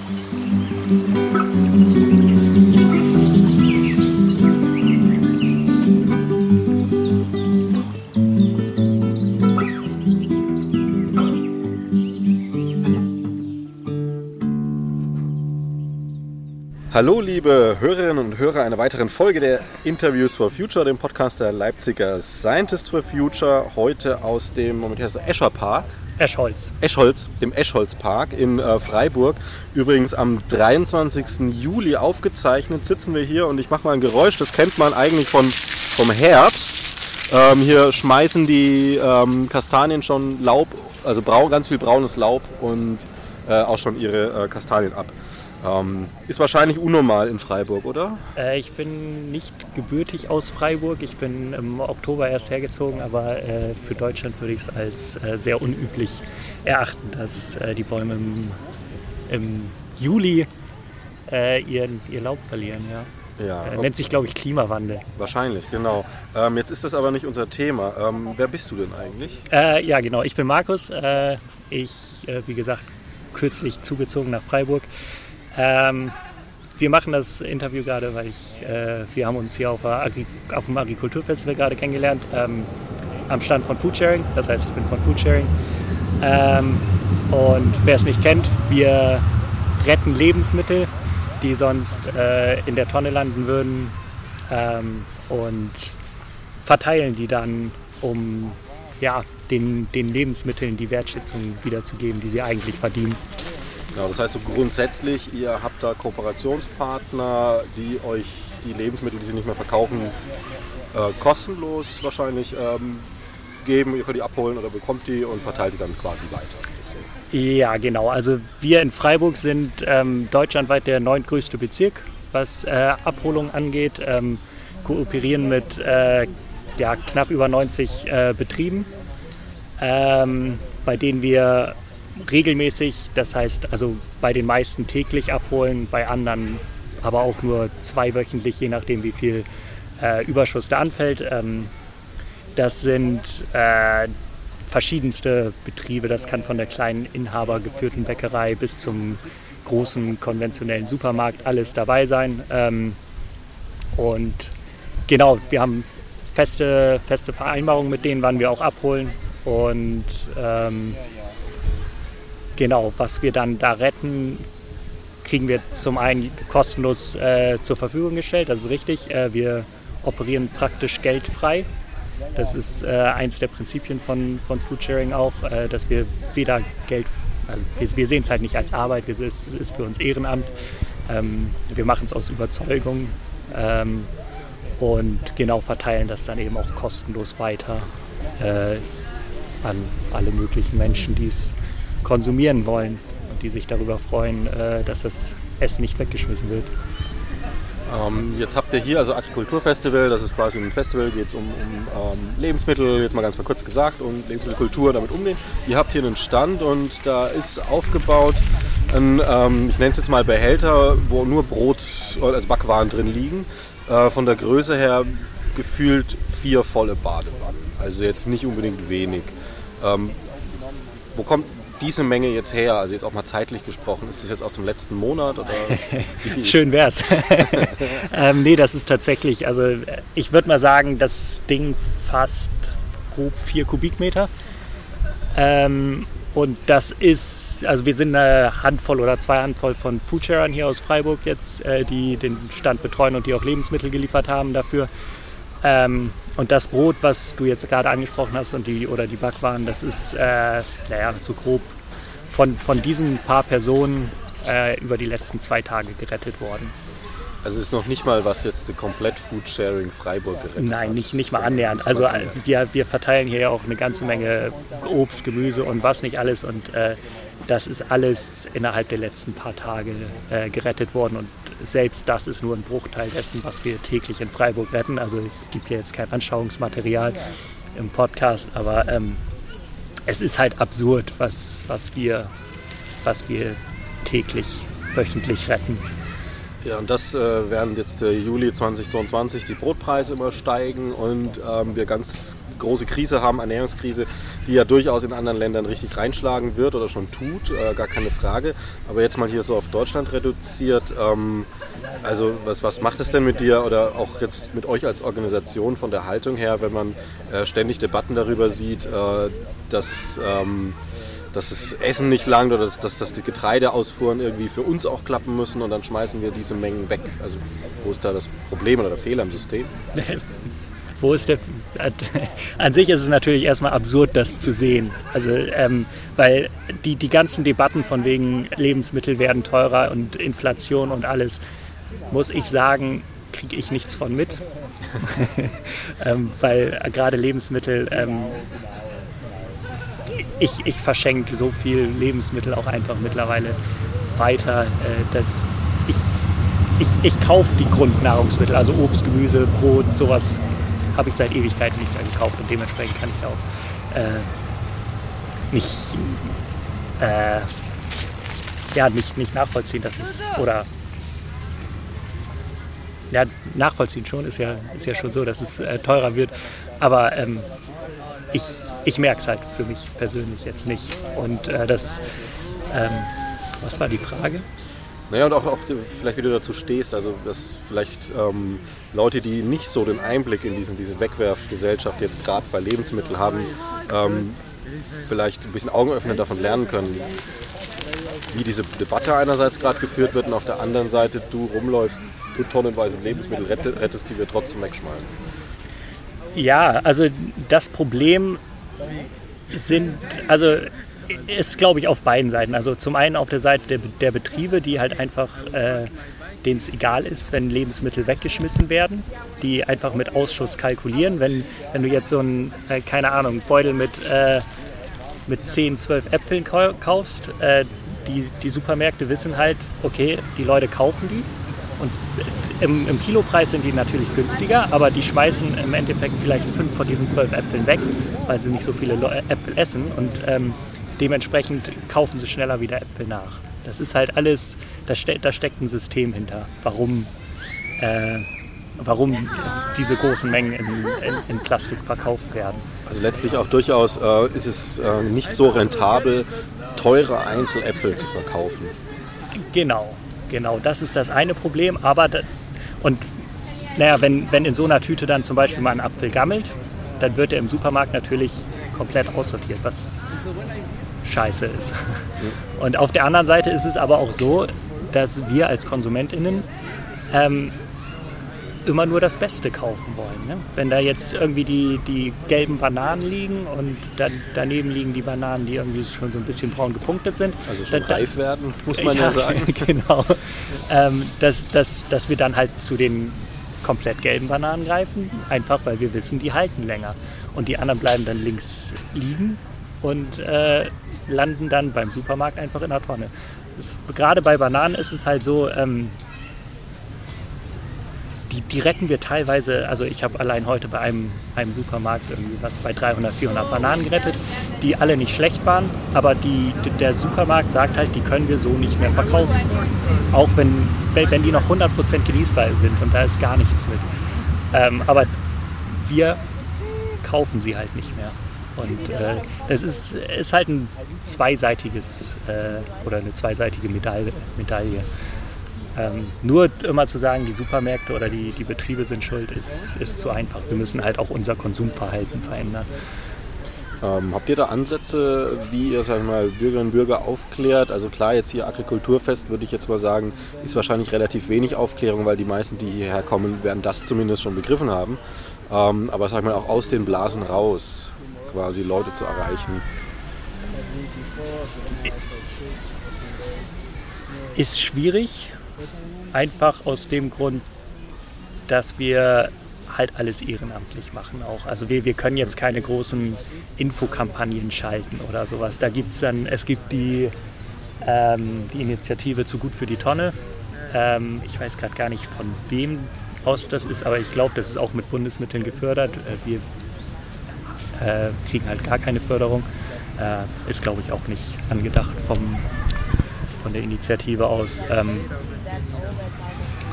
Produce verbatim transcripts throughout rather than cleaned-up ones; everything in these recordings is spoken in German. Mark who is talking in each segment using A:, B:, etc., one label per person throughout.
A: Hallo liebe Hörerinnen und Hörer einer weiteren Folge der Interviews for Future, dem Podcast der Leipziger Scientists for Future, heute aus dem, Moment, heißt der Escher Park.
B: Eschholz.
A: Eschholz, dem Eschholz Park in äh, Freiburg. Übrigens am dreiundzwanzigsten Juli aufgezeichnet sitzen wir hier und ich mache mal ein Geräusch, das kennt man eigentlich von, vom Herbst. Ähm, hier schmeißen die ähm, Kastanien schon Laub, also braun, ganz viel braunes Laub und äh, auch schon ihre äh, Kastanien ab. Ähm, ist wahrscheinlich unnormal in Freiburg, oder?
B: Äh, ich bin nicht gebürtig aus Freiburg. Ich bin im Oktober erst hergezogen, aber äh, für Deutschland würde ich es als äh, sehr unüblich erachten, dass äh, die Bäume im, im Juli äh, ihr, ihr Laub verlieren. Ja.
A: Ja,
B: äh, nennt sich, glaube ich, Klimawandel.
A: Wahrscheinlich, genau. Ähm, jetzt ist das aber nicht unser Thema. Ähm, wer bist du denn eigentlich?
B: Äh, ja, genau. Ich bin Markus. Äh, ich, äh, wie gesagt, kürzlich zugezogen nach Freiburg. Ähm, wir machen das Interview gerade, weil ich, äh, wir haben uns hier auf, Agri- auf dem Agrikulturfestival gerade kennengelernt, ähm, am Stand von Foodsharing, das heißt, ich bin von Foodsharing. Ähm, und wer es nicht kennt, wir retten Lebensmittel, die sonst äh, in der Tonne landen würden, ähm, und verteilen die dann, um ja, den, den Lebensmitteln die Wertschätzung wiederzugeben, die sie eigentlich verdienen.
A: Genau, das heißt so grundsätzlich, ihr habt da Kooperationspartner, die euch die Lebensmittel, die sie nicht mehr verkaufen, äh, kostenlos wahrscheinlich ähm, geben. Ihr könnt die abholen oder bekommt die und verteilt die dann quasi weiter. So.
B: Ja, genau. Also wir in Freiburg sind ähm, deutschlandweit der neuntgrößte Bezirk, was äh, Abholung angeht. Ähm, kooperieren mit äh, ja, knapp über neunzig äh, Betrieben, ähm, bei denen wir regelmäßig, das heißt also bei den meisten täglich abholen, bei anderen aber auch nur zweiwöchentlich, je nachdem wie viel äh, Überschuss da anfällt. Ähm, das sind äh, verschiedenste Betriebe, das kann von der kleinen inhabergeführten Bäckerei bis zum großen konventionellen Supermarkt alles dabei sein. Ähm, und genau, wir haben feste, feste Vereinbarungen mit denen, wann wir auch abholen und ähm, genau, was wir dann da retten, kriegen wir zum einen kostenlos äh, zur Verfügung gestellt, das ist richtig. Äh, wir operieren praktisch geldfrei. Das ist äh, eins der Prinzipien von, von Foodsharing auch, äh, dass wir weder Geld, also wir, wir sehen es halt nicht als Arbeit, es ist, ist für uns Ehrenamt. Ähm, wir machen es aus Überzeugung ähm, und genau verteilen das dann eben auch kostenlos weiter äh, an alle möglichen Menschen, die es konsumieren wollen und die sich darüber freuen, äh, dass das Essen nicht weggeschmissen wird.
A: Ähm, jetzt habt ihr hier also Agrikulturfestival, das ist quasi ein Festival, geht es um, um ähm, Lebensmittel, jetzt mal ganz mal kurz gesagt, um Lebensmittelkultur, damit umgehen. Ihr habt hier einen Stand und da ist aufgebaut ein, ähm, ich nenne es jetzt mal Behälter, wo nur Brot als Backwaren drin liegen. Äh, von der Größe her gefühlt vier volle Badewannen, also jetzt nicht unbedingt wenig. Ähm, wo kommt diese Menge jetzt her? Also jetzt auch mal zeitlich gesprochen. Ist das jetzt aus dem letzten Monat? Oder?
B: Schön wär's. ähm, nee, das ist tatsächlich, also ich würde mal sagen, das Ding fasst grob vier Kubikmeter. Ähm, und das ist, also wir sind eine Handvoll oder zwei Handvoll von Foodsharern hier aus Freiburg jetzt, äh, die den Stand betreuen und die auch Lebensmittel geliefert haben dafür. Ähm, und das Brot, was du jetzt gerade angesprochen hast, und die, oder die Backwaren, das ist äh, naja, so grob von, von diesen paar Personen äh, über die letzten zwei Tage gerettet worden.
A: Also ist noch nicht mal was jetzt komplett Foodsharing Freiburg gerettet
B: Nein,
A: hat.
B: nicht, nicht mal annähernd. Also wir, wir verteilen hier ja auch eine ganze Menge Obst, Gemüse und was nicht alles. Und äh, das ist alles innerhalb der letzten paar Tage äh, gerettet worden. Und selbst das ist nur ein Bruchteil dessen, was wir täglich in Freiburg retten. Also es gibt hier jetzt kein Anschauungsmaterial im Podcast, aber ähm, es ist halt absurd, was, was, wir, was wir täglich, wöchentlich retten.
A: Ja, und das, äh, während jetzt äh, Juli zweitausendzweiundzwanzig die Brotpreise immer steigen und ähm, wir ganz große Krise haben, Ernährungskrise, die ja durchaus in anderen Ländern richtig reinschlagen wird oder schon tut, äh, gar keine Frage. Aber jetzt mal hier so auf Deutschland reduziert. Ähm, also was, was macht es denn mit dir oder auch jetzt mit euch als Organisation von der Haltung her, wenn man äh, ständig Debatten darüber sieht, äh, dass... Ähm, dass das Essen nicht langt oder dass, dass, dass die Getreideausfuhren irgendwie für uns auch klappen müssen und dann schmeißen wir diese Mengen weg. Also wo ist da das Problem oder der Fehler im System?
B: Wo ist der... An sich ist es natürlich erstmal absurd, das zu sehen. Also, ähm, weil die, die ganzen Debatten von wegen Lebensmittel werden teurer und Inflation und alles, muss ich sagen, kriege ich nichts von mit. ähm, weil gerade Lebensmittel... Ähm, Ich, ich verschenke so viel Lebensmittel auch einfach mittlerweile weiter, äh, dass ich, ich, ich kaufe die Grundnahrungsmittel, also Obst, Gemüse, Brot, sowas habe ich seit Ewigkeiten nicht mehr gekauft und dementsprechend kann ich auch äh, nicht, äh, ja, nicht, nicht nachvollziehen, dass es, oder ja, nachvollziehen schon, ist ja, ist ja schon so, dass es äh, teurer wird, aber ähm, ich Ich merke es halt für mich persönlich jetzt nicht. Und äh, das, ähm, was war die Frage?
A: Naja, und auch, auch vielleicht, wie du dazu stehst, also dass vielleicht ähm, Leute, die nicht so den Einblick in diesen, diese Wegwerfgesellschaft jetzt gerade bei Lebensmitteln haben, ähm, vielleicht ein bisschen augenöffnend davon lernen können, wie diese Debatte einerseits gerade geführt wird und auf der anderen Seite du rumläufst und tonnenweise Lebensmittel rettest, die wir trotzdem wegschmeißen.
B: Ja, also das Problem sind, also ist, glaube ich, auf beiden Seiten. Also zum einen auf der Seite der, der Betriebe, die halt einfach, äh, denen es egal ist, wenn Lebensmittel weggeschmissen werden, die einfach mit Ausschuss kalkulieren. Wenn, wenn du jetzt so einen, äh, keine Ahnung, Beutel mit, äh, mit zehn, zwölf Äpfeln kaufst, äh, die, die Supermärkte wissen halt, okay, die Leute kaufen die. Und im, im Kilopreis sind die natürlich günstiger, aber die schmeißen im Endeffekt vielleicht fünf von diesen zwölf Äpfeln weg, weil sie nicht so viele Äpfel essen und ähm, dementsprechend kaufen sie schneller wieder Äpfel nach. Das ist halt alles, da, ste- da steckt ein System hinter, warum, äh, warum diese großen Mengen in, in, in Plastik verkauft werden.
A: Also letztlich auch durchaus äh, ist es äh, nicht so rentabel, teure Einzeläpfel zu verkaufen.
B: Genau. Genau, das ist das eine Problem, aber da, und naja, wenn, wenn in so einer Tüte dann zum Beispiel mal ein Apfel gammelt, dann wird er im Supermarkt natürlich komplett aussortiert, was scheiße ist. Und auf der anderen Seite ist es aber auch so, dass wir als KonsumentInnen ähm, immer nur das Beste kaufen wollen. Ne? Wenn da jetzt irgendwie die, die gelben Bananen liegen und dann, daneben liegen die Bananen, die irgendwie schon so ein bisschen braun gepunktet sind.
A: Also schon
B: dann,
A: reif werden, muss man ja,
B: ja
A: sagen.
B: Genau. Ähm, dass, dass, dass wir dann halt zu den komplett gelben Bananen greifen, einfach weil wir wissen, die halten länger. Und die anderen bleiben dann links liegen und äh, landen dann beim Supermarkt einfach in der Tonne. Das, gerade bei Bananen ist es halt so, ähm, Die, die retten wir teilweise, also ich habe allein heute bei einem, einem Supermarkt irgendwie was bei dreihundert, vierhundert Bananen gerettet, die alle nicht schlecht waren, aber die, der Supermarkt sagt halt, die können wir so nicht mehr verkaufen. Auch wenn, wenn die noch hundert Prozent genießbar sind und da ist gar nichts mit. Ähm, aber wir kaufen sie halt nicht mehr. Und äh, es ist, ist halt ein zweiseitiges äh, oder eine zweiseitige Medaille. Medaille. Ähm, nur immer zu sagen, die Supermärkte oder die, die Betriebe sind schuld, ist, ist zu einfach. Wir müssen halt auch unser Konsumverhalten verändern.
A: Ähm, habt ihr da Ansätze, wie ihr, sag ich mal, Bürgerinnen und Bürger aufklärt? Also klar, jetzt hier Agrikulturfest, würde ich jetzt mal sagen, ist wahrscheinlich relativ wenig Aufklärung, weil die meisten, die hierher kommen, werden das zumindest schon begriffen haben. Ähm, aber sag ich mal, auch aus den Blasen raus, quasi Leute zu erreichen.
B: Ist schwierig. Einfach aus dem Grund, dass wir halt alles ehrenamtlich machen auch. Also wir, wir können jetzt keine großen Infokampagnen schalten oder sowas. Da gibt es dann, es gibt die, ähm, die Initiative Zu gut für die Tonne. Ähm, ich weiß gerade gar nicht, von wem aus das ist, aber ich glaube, das ist auch mit Bundesmitteln gefördert. Wir äh, kriegen halt gar keine Förderung. Äh, ist, glaube ich, auch nicht angedacht vom, von der Initiative aus. Ähm,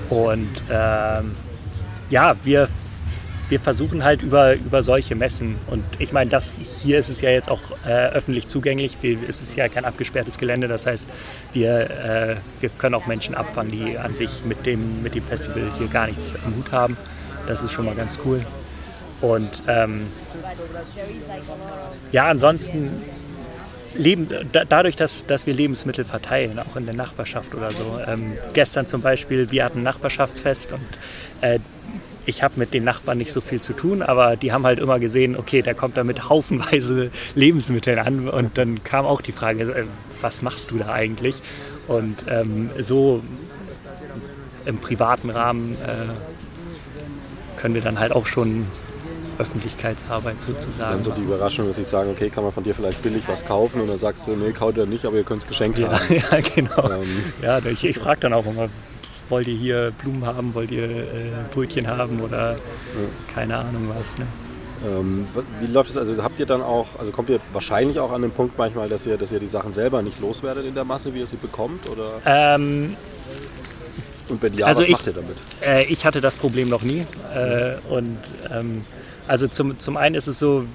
B: Und ähm, ja, wir, wir versuchen halt über, über solche Messen, und ich meine, das hier ist es ja jetzt auch äh, öffentlich zugänglich, es ist ja kein abgesperrtes Gelände, das heißt, wir, äh, wir können auch Menschen abfangen, die an sich mit dem, mit dem Festival hier gar nichts am Hut haben. Das ist schon mal ganz cool. Und ähm, ja, ansonsten leben, da, dadurch, dass, dass wir Lebensmittel verteilen, auch in der Nachbarschaft oder so. Ähm, gestern zum Beispiel, wir hatten ein Nachbarschaftsfest und äh, ich habe mit den Nachbarn nicht so viel zu tun, aber die haben halt immer gesehen, okay, der kommt da mit haufenweise Lebensmitteln an, und dann kam auch die Frage, äh, was machst du da eigentlich? Und ähm, so im privaten Rahmen äh, können wir dann halt auch schon Öffentlichkeitsarbeit sozusagen.
A: Dann so die Überraschung, dass ich sage, okay, kann man von dir vielleicht billig was kaufen, und dann sagst du, nee, kauft er nicht, aber ihr könnt es geschenkt
B: ja,
A: haben.
B: Ja, genau.
A: Ähm.
B: Ja, ich, ich frage dann auch immer, wollt ihr hier Blumen haben, wollt ihr äh, Brötchen haben oder ja. keine Ahnung was. Ne?
A: Ähm, wie läuft es? Also habt ihr dann auch, also kommt ihr wahrscheinlich auch an den Punkt manchmal, dass ihr, dass ihr die Sachen selber nicht loswerdet in der Masse, wie ihr sie bekommt? Oder?
B: Ähm,
A: und wenn ja,
B: also
A: was
B: ich,
A: macht ihr damit?
B: Äh, ich hatte das Problem noch nie. Äh, und ähm, also zum, zum einen ist es so,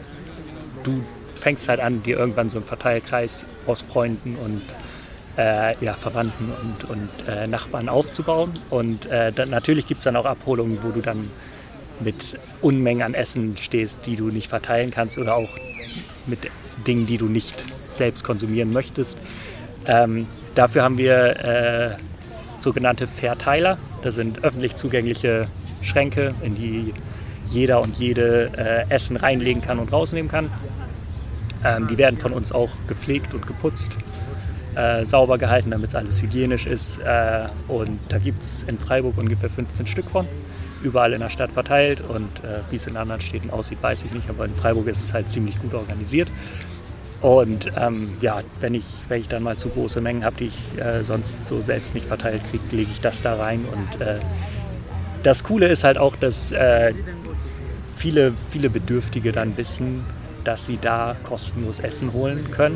B: du fängst halt an, dir irgendwann so einen Verteilkreis aus Freunden und äh, ja, Verwandten und, und äh, Nachbarn aufzubauen. Und äh, dann, natürlich gibt es dann auch Abholungen, wo du dann mit Unmengen an Essen stehst, die du nicht verteilen kannst, oder auch mit Dingen, die du nicht selbst konsumieren möchtest. Ähm, dafür haben wir äh, sogenannte Verteiler. Das sind öffentlich zugängliche Schränke, in die jeder und jede äh, Essen reinlegen kann und rausnehmen kann. Ähm, die werden von uns auch gepflegt und geputzt, äh, sauber gehalten, damit es alles hygienisch ist. Äh, und da gibt es in Freiburg ungefähr fünfzehn Stück von, überall in der Stadt verteilt. Und äh, wie es in anderen Städten aussieht, weiß ich nicht, aber in Freiburg ist es halt ziemlich gut organisiert. Und ähm, ja, wenn ich, wenn ich dann mal zu große Mengen habe, die ich äh, sonst so selbst nicht verteilt kriege, lege ich das da rein. Und äh, das Coole ist halt auch, dass äh, viele, viele Bedürftige dann wissen, dass sie da kostenlos Essen holen können.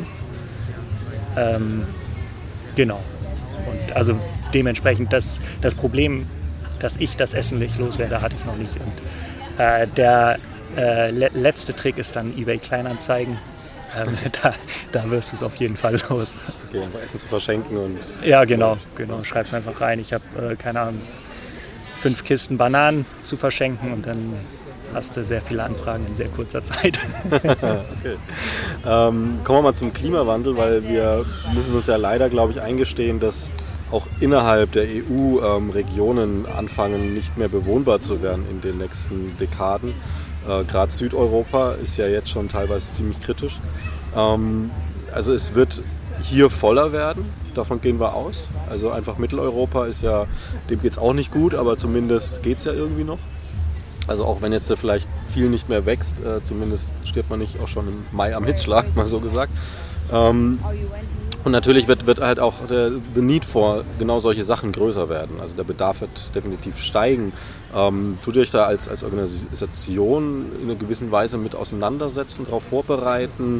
B: Ähm, genau. Und also dementsprechend das, das Problem, dass ich das Essen nicht loswerde, hatte ich noch nicht. Und äh, der äh, le- letzte Trick ist dann eBay Kleinanzeigen. Ähm, da, da wirst du es auf jeden Fall los.
A: Okay, einfach Essen zu verschenken und...
B: Ja, genau, genau. Schreib's einfach rein. Ich habe, äh, keine Ahnung, fünf Kisten Bananen zu verschenken, und dann hast du sehr viele Anfragen in sehr kurzer Zeit.
A: Okay. Ähm, kommen wir mal zum Klimawandel, weil wir müssen uns ja leider, glaube ich, eingestehen, dass auch innerhalb der E U ähm, Regionen anfangen, nicht mehr bewohnbar zu werden in den nächsten Dekaden. Äh, Gerade Südeuropa ist ja jetzt schon teilweise ziemlich kritisch. Ähm, also es wird hier voller werden, davon gehen wir aus. Also einfach Mitteleuropa ist ja, dem geht es auch nicht gut, aber zumindest geht es ja irgendwie noch. Also auch wenn jetzt vielleicht viel nicht mehr wächst, äh, zumindest stirbt man nicht auch schon im Mai am Hitzschlag, mal so gesagt. Ähm, und natürlich wird, wird halt auch der the need for genau solche Sachen größer werden. Also der Bedarf wird definitiv steigen. Ähm, tut ihr euch da als, als Organisation in einer gewissen Weise mit auseinandersetzen, darauf vorbereiten?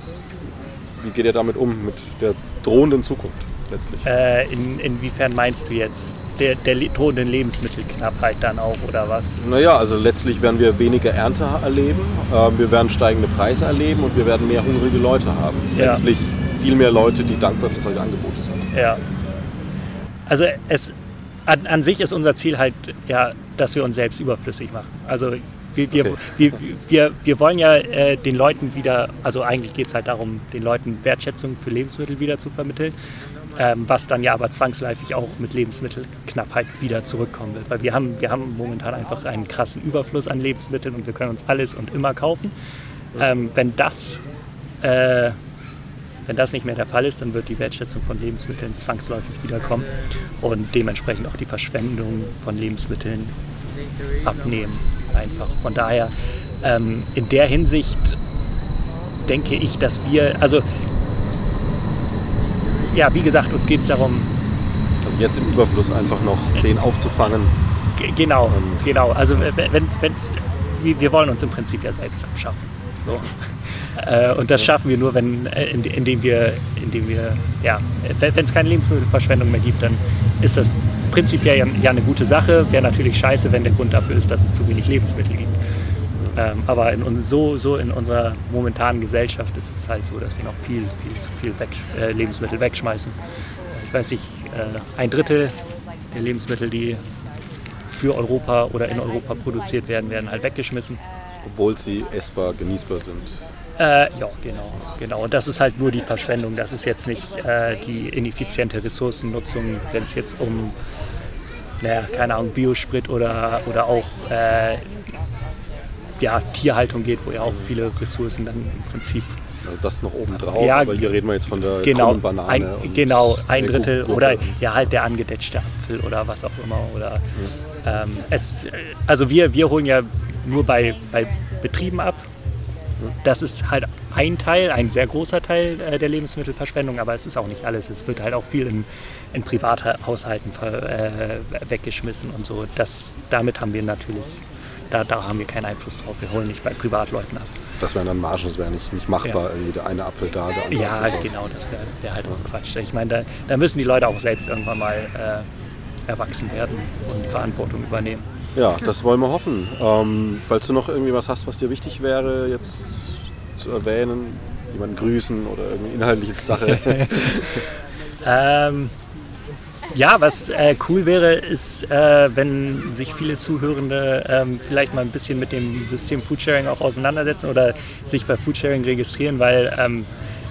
A: Wie geht ihr damit um, mit der drohenden Zukunft letztlich?
B: Äh, in, inwiefern meinst du jetzt der, der drohenden Lebensmittelknappheit dann auch, oder was?
A: Naja, also letztlich werden wir weniger Ernte erleben, äh, wir werden steigende Preise erleben und wir werden mehr hungrige Leute haben.
B: Ja.
A: Letztlich viel mehr Leute, die dankbar für solche Angebote sind.
B: Ja. Also es, an, an sich ist unser Ziel halt, ja, dass wir uns selbst überflüssig machen. Also wir, wir,
A: Okay.
B: wir, wir, wir wollen ja äh, den Leuten wieder, also eigentlich geht es halt darum, den Leuten Wertschätzung für Lebensmittel wieder zu vermitteln. Ähm, was dann ja aber zwangsläufig auch mit Lebensmittelknappheit wieder zurückkommen wird. Weil wir haben, wir haben momentan einfach einen krassen Überfluss an Lebensmitteln und wir können uns alles und immer kaufen. Ähm, wenn das, äh, wenn das nicht mehr der Fall ist, dann wird die Wertschätzung von Lebensmitteln zwangsläufig wiederkommen und dementsprechend auch die Verschwendung von Lebensmitteln abnehmen. Einfach. Von daher, ähm, in der Hinsicht denke ich, dass wir, also ja, wie gesagt, uns geht es darum...
A: Also jetzt im Überfluss einfach noch den aufzufangen.
B: G- genau, und genau. Also wenn, wenn's, wir, wir wollen uns im Prinzip ja selbst abschaffen. So. äh, und das schaffen wir nur, wenn, in, indem wir, indem wir ja, wenn es keine Lebensmittelverschwendung mehr gibt, dann ist das prinzipiell ja, ja eine gute Sache. Wäre natürlich scheiße, wenn der Grund dafür ist, dass es zu wenig Lebensmittel gibt. Ähm, aber in, so, so in unserer momentanen Gesellschaft ist es halt so, dass wir noch viel, viel zu viel weg, äh, Lebensmittel wegschmeißen. Ich weiß nicht, äh, ein Drittel der Lebensmittel, die für Europa oder in Europa produziert werden, werden halt weggeschmissen.
A: Obwohl sie essbar, genießbar sind.
B: Äh, ja, genau, genau. Und das ist halt nur die Verschwendung. Das ist jetzt nicht äh, die ineffiziente Ressourcennutzung, wenn es jetzt um, naja, keine Ahnung, Biosprit oder, oder auch äh, ja, Tierhaltung geht, wo ja auch viele Ressourcen dann im Prinzip...
A: Also das noch oben drauf,
B: ja,
A: aber hier reden wir jetzt von der
B: genau,
A: Banane.
B: Ein, genau, ein Drittel
A: Gurke.
B: Oder ja halt der angedetschte Apfel oder was auch immer. Oder, ja. ähm, es, also wir, wir holen ja nur bei, bei Betrieben ab. Das ist halt ein Teil, ein sehr großer Teil äh, der Lebensmittelverschwendung, aber es ist auch nicht alles. Es wird halt auch viel in, in Privathaushalten äh, weggeschmissen und so. Das, damit haben wir natürlich, da, da haben wir keinen Einfluss drauf. Wir holen nicht bei Privatleuten ab.
A: Das wären dann Margen, das wäre nicht, nicht machbar. Ja. Irgendwie der eine Apfel da, der andere
B: Ja,
A: Apfel
B: genau, das wäre wär halt auch Quatsch. Ich meine, da, da müssen die Leute auch selbst irgendwann mal äh, erwachsen werden und Verantwortung übernehmen.
A: Ja, das wollen wir hoffen. Ähm, falls du noch irgendwie was hast, was dir wichtig wäre, jetzt zu erwähnen, jemanden grüßen oder irgendeine inhaltliche Sache.
B: ähm, ja, was äh, cool wäre, ist, äh, wenn sich viele Zuhörende ähm, vielleicht mal ein bisschen mit dem System Foodsharing auch auseinandersetzen oder sich bei Foodsharing registrieren, weil ähm,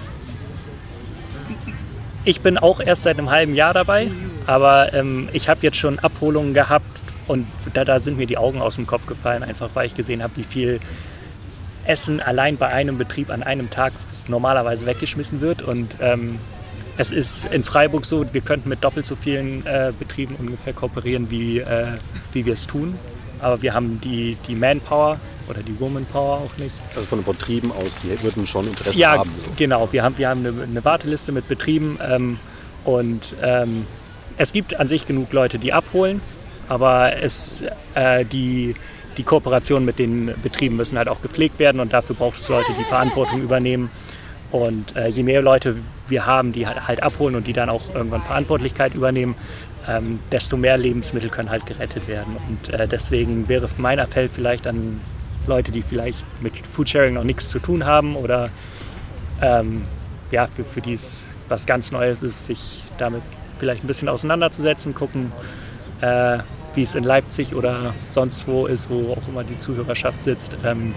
B: ich bin auch erst seit einem halben Jahr dabei, aber ähm, ich habe jetzt schon Abholungen gehabt. Und da, da sind mir die Augen aus dem Kopf gefallen, einfach weil ich gesehen habe, wie viel Essen allein bei einem Betrieb an einem Tag normalerweise weggeschmissen wird. Und ähm, es ist in Freiburg so, wir könnten mit doppelt so vielen äh, Betrieben ungefähr kooperieren, wie, äh, wie wir es tun. Aber wir haben die, die Manpower oder die Womanpower auch nicht.
A: Also von den Betrieben aus, die würden schon Interesse
B: ja,
A: haben. So.
B: Genau, wir haben, wir haben eine, eine Warteliste mit Betrieben ähm, und ähm, es gibt an sich genug Leute, die abholen. Aber es, äh, die, die Kooperationen mit den Betrieben müssen halt auch gepflegt werden und dafür braucht es Leute, die Verantwortung übernehmen. Und äh, je mehr Leute wir haben, die halt, halt abholen und die dann auch irgendwann Verantwortlichkeit übernehmen, ähm, desto mehr Lebensmittel können halt gerettet werden. Und äh, deswegen wäre mein Appell vielleicht an Leute, die vielleicht mit Foodsharing noch nichts zu tun haben oder ähm, ja, für, für die es was ganz Neues ist, sich damit vielleicht ein bisschen auseinanderzusetzen, gucken, äh, wie es in Leipzig oder sonst wo ist, wo auch immer die Zuhörerschaft sitzt, ähm,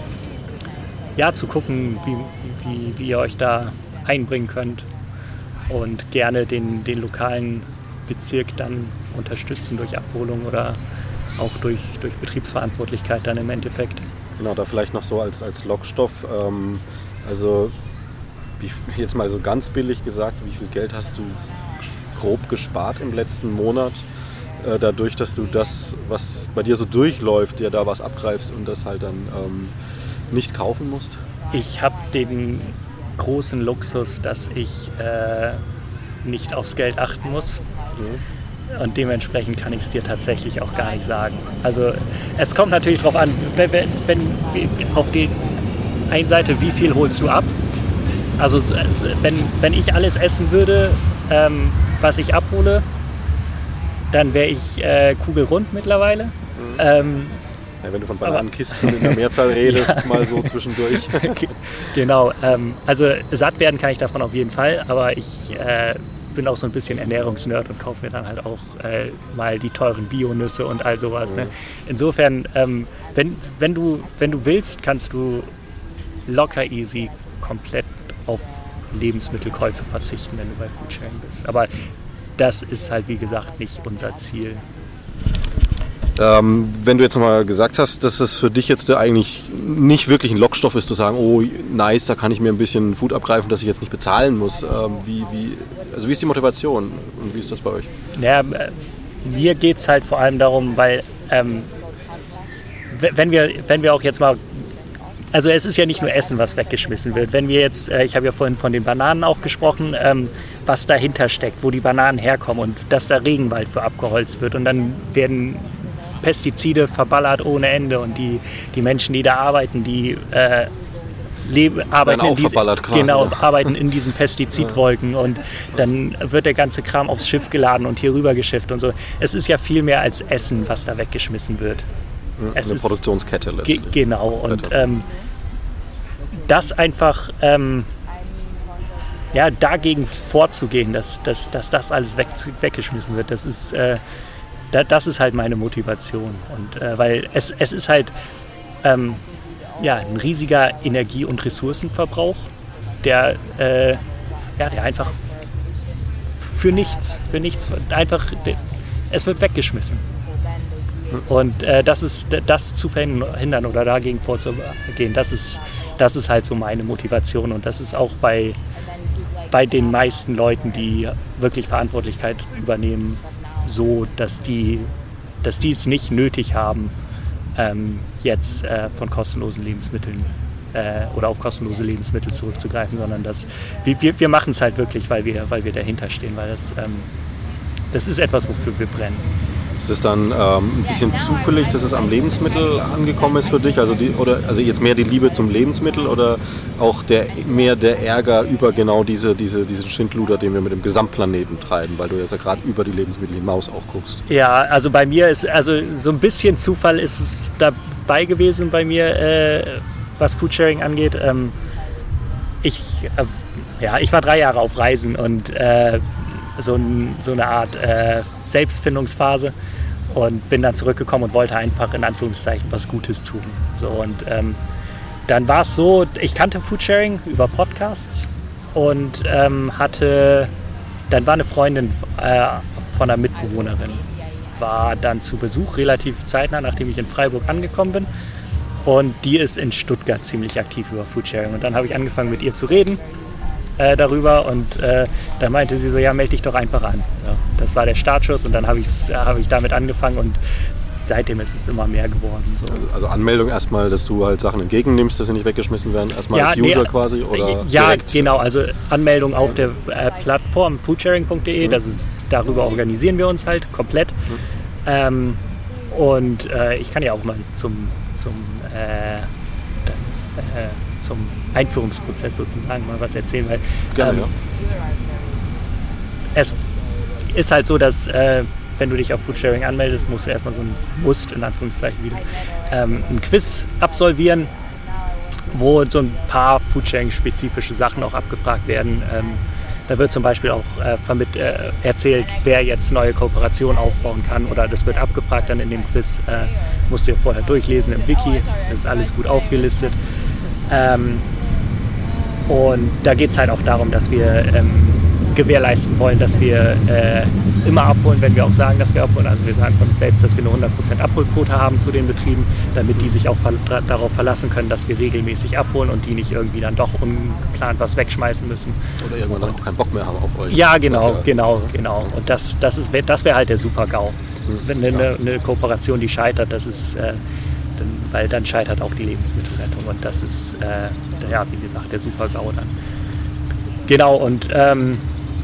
B: ja, zu gucken, wie, wie, wie ihr euch da einbringen könnt und gerne den, den lokalen Bezirk dann unterstützen durch Abholung oder auch durch, durch Betriebsverantwortlichkeit dann im Endeffekt.
A: Genau, da vielleicht noch so als, als Lockstoff, ähm, also wie, jetzt mal so ganz billig gesagt, wie viel Geld hast du grob gespart im letzten Monat? Dadurch, dass du das, was bei dir so durchläuft, dir da was abgreifst und das halt dann ähm, nicht kaufen musst?
B: Ich habe den großen Luxus, dass ich äh, nicht aufs Geld achten muss. Mhm. Und dementsprechend kann ich es dir tatsächlich auch gar nicht sagen. Also es kommt natürlich darauf an, wenn, wenn auf die einen Seite, wie viel holst du ab? Also wenn, wenn ich alles essen würde, ähm, was ich abhole, dann wäre ich äh, kugelrund mittlerweile. Mhm. Ähm,
A: ja, wenn du von Bananenkisten in der Mehrzahl redest, ja. Mal so zwischendurch.
B: Genau, ähm, also satt werden kann ich davon auf jeden Fall, aber ich äh, bin auch so ein bisschen Ernährungsnerd und kaufe mir dann halt auch äh, mal die teuren Bionüsse und all sowas. Mhm. Ne? Insofern, ähm, wenn, wenn, du, wenn du willst, kannst du locker easy komplett auf Lebensmittelkäufe verzichten, wenn du bei Foodsharing bist. Aber das ist halt, wie gesagt, nicht unser Ziel.
A: Ähm, wenn du jetzt nochmal gesagt hast, dass es für dich jetzt eigentlich nicht wirklich ein Lockstoff ist, zu sagen, oh nice, da kann ich mir ein bisschen Food abgreifen, dass ich jetzt nicht bezahlen muss. Ähm, wie, wie, also wie ist die Motivation und wie ist das bei euch?
B: Naja, mir geht es halt vor allem darum, weil ähm, wenn wir, wenn wir auch jetzt mal, also es ist ja nicht nur Essen, was weggeschmissen wird. Wenn wir jetzt, äh, ich habe ja vorhin von den Bananen auch gesprochen, ähm, was dahinter steckt, wo die Bananen herkommen und dass da Regenwald für abgeholzt wird und dann werden Pestizide verballert ohne Ende und die, die Menschen, die da arbeiten, die äh, leben, arbeiten,
A: auch
B: in diese,
A: verballert quasi.
B: Genau, arbeiten in diesen Pestizidwolken und dann wird der ganze Kram aufs Schiff geladen und hier rüber geschifft und so. Es ist ja viel mehr als Essen, was da weggeschmissen wird.
A: Es Eine ist Produktionskette letztlich.
B: Ge- genau, und ähm, das einfach ähm, ja, dagegen vorzugehen, dass, dass, dass das alles weg, weggeschmissen wird, das ist, äh, da, das ist halt meine Motivation. Und, äh, weil es, es ist halt ähm, ja, ein riesiger Energie- und Ressourcenverbrauch, der, äh, ja, der einfach für nichts, für nichts, einfach, es wird weggeschmissen. Und äh, das ist, das zu verhindern oder dagegen vorzugehen, das ist, das ist halt so meine Motivation. Und das ist auch bei, bei den meisten Leuten, die wirklich Verantwortlichkeit übernehmen, so, dass die, dass die es nicht nötig haben, ähm, jetzt äh, von kostenlosen Lebensmitteln äh, oder auf kostenlose Lebensmittel zurückzugreifen, sondern dass wir, wir, wir machen es halt wirklich, weil wir, weil wir dahinter stehen, weil das, ähm, das ist etwas, wofür wir brennen.
A: Ist es dann ähm, ein bisschen zufällig, dass es am Lebensmittel angekommen ist für dich? Also, die, oder, also jetzt mehr die Liebe zum Lebensmittel oder auch der, mehr der Ärger über genau diese, diese, diesen Schindluder, den wir mit dem Gesamtplaneten treiben, weil du jetzt ja gerade über die Lebensmittel hinaus auch guckst? Ja,
B: also bei mir ist, also so ein bisschen Zufall ist es dabei gewesen bei mir, äh, was Foodsharing angeht. Ähm, ich, äh, ja, ich war drei Jahre auf Reisen und äh, so, ein, so eine Art äh, Selbstfindungsphase und bin dann zurückgekommen und wollte einfach in Anführungszeichen was Gutes tun. So, und ähm, dann war es so, ich kannte Foodsharing über Podcasts und ähm, hatte, dann war eine Freundin äh, von einer Mitbewohnerin, war dann zu Besuch relativ zeitnah, nachdem ich in Freiburg angekommen bin, und die ist in Stuttgart ziemlich aktiv über Foodsharing und dann habe ich angefangen mit ihr zu reden Äh, darüber und äh, dann meinte sie so, ja, melde dich doch einfach an. Ja, das war der Startschuss und dann habe äh, hab ich damit angefangen und seitdem ist es immer mehr geworden. So.
A: Also, also Anmeldung erstmal, dass du halt Sachen entgegennimmst, dass sie nicht weggeschmissen werden, erstmal ja, als User nee, quasi? Oder
B: ja,
A: direkt?
B: Genau, also Anmeldung auf der äh, Plattform foodsharing punkt de, mhm. das ist, darüber organisieren wir uns halt komplett. Mhm. Ähm, und äh, ich kann ja auch mal zum, zum äh, dann, äh, zum Einführungsprozess sozusagen mal was erzählen, weil
A: Gerne,
B: ähm,
A: ja.
B: es ist halt so, dass äh, wenn du dich auf Foodsharing anmeldest, musst du erstmal so ein Musst, in Anführungszeichen wieder, ähm, ein Quiz absolvieren, wo so ein paar Foodsharing-spezifische Sachen auch abgefragt werden. Ähm, da wird zum Beispiel auch äh, vermitt, äh, erzählt, wer jetzt neue Kooperationen aufbauen kann, oder das wird abgefragt dann in dem Quiz. Äh, musst du dir vorher durchlesen im Wiki, das ist alles gut aufgelistet. Ähm, und da geht es halt auch darum, dass wir ähm, gewährleisten wollen, dass wir äh, immer abholen, wenn wir auch sagen, dass wir abholen. Also wir sagen von uns selbst, dass wir eine hundert Prozent Abholquote haben zu den Betrieben, damit die sich auch ver- darauf verlassen können, dass wir regelmäßig abholen und die nicht irgendwie dann doch ungeplant was wegschmeißen müssen.
A: Oder irgendwann dann auch keinen Bock mehr haben auf euch.
B: Ja, genau, ja, genau, genau. Und das, das, ist, das wäre halt der Super-GAU. Wenn eine, eine Kooperation, die scheitert, das ist... Äh, Dann, weil dann scheitert auch die Lebensmittelrettung und das ist, äh, ja, wie gesagt, der Super-GAU dann. Genau, und ähm,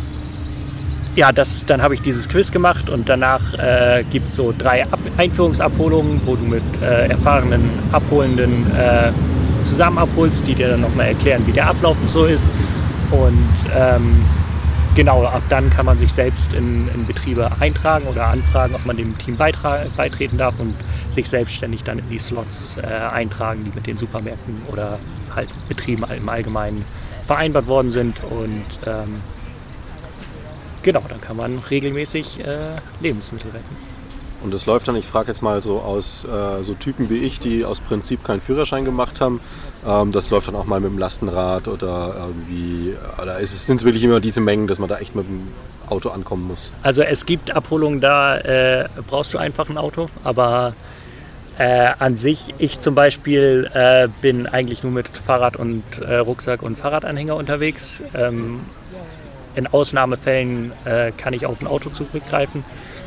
B: ja, das, dann habe ich dieses Quiz gemacht und danach äh, gibt es so drei Ab- Einführungsabholungen, wo du mit äh, erfahrenen Abholenden äh, zusammen abholst, die dir dann nochmal erklären, wie der Ablauf so ist. Und ähm, genau, ab dann kann man sich selbst in, in Betriebe eintragen oder anfragen, ob man dem Team beitra- beitreten darf und sich selbstständig dann in die Slots äh, eintragen, die mit den Supermärkten oder halt Betrieben im Allgemeinen vereinbart worden sind. Und ähm, genau, dann kann man regelmäßig äh, Lebensmittel retten.
A: Und das läuft dann, ich frage jetzt mal so aus äh, so Typen wie ich, die aus Prinzip keinen Führerschein gemacht haben, ähm, das läuft dann auch mal mit dem Lastenrad oder irgendwie, oder sind es wirklich immer diese Mengen, dass man da echt mit dem Auto ankommen muss?
B: Also es gibt Abholungen, da äh, brauchst du einfach ein Auto, aber äh, an sich, ich zum Beispiel äh, bin eigentlich nur mit Fahrrad und äh, Rucksack und Fahrradanhänger unterwegs. Ähm, in Ausnahmefällen äh, kann ich auf ein Auto zurückgreifen.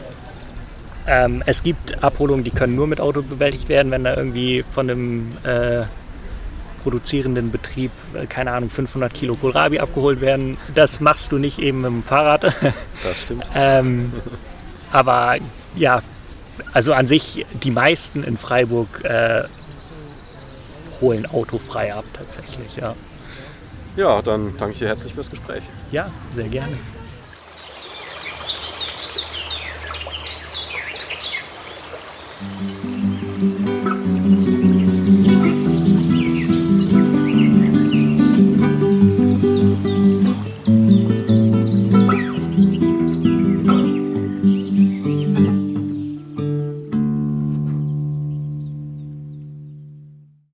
B: Ähm, es gibt Abholungen, die können nur mit Auto bewältigt werden, wenn da irgendwie von einem äh, produzierenden Betrieb, äh, keine Ahnung, fünfhundert Kilo Kohlrabi abgeholt werden. Das machst du nicht eben mit dem Fahrrad.
A: Das stimmt.
B: ähm, aber ja, also an sich, die meisten in Freiburg äh, holen autofrei ab tatsächlich, ja.
A: Ja, dann danke ich dir herzlich fürs Gespräch.
B: Ja, sehr gerne.
C: Mhm.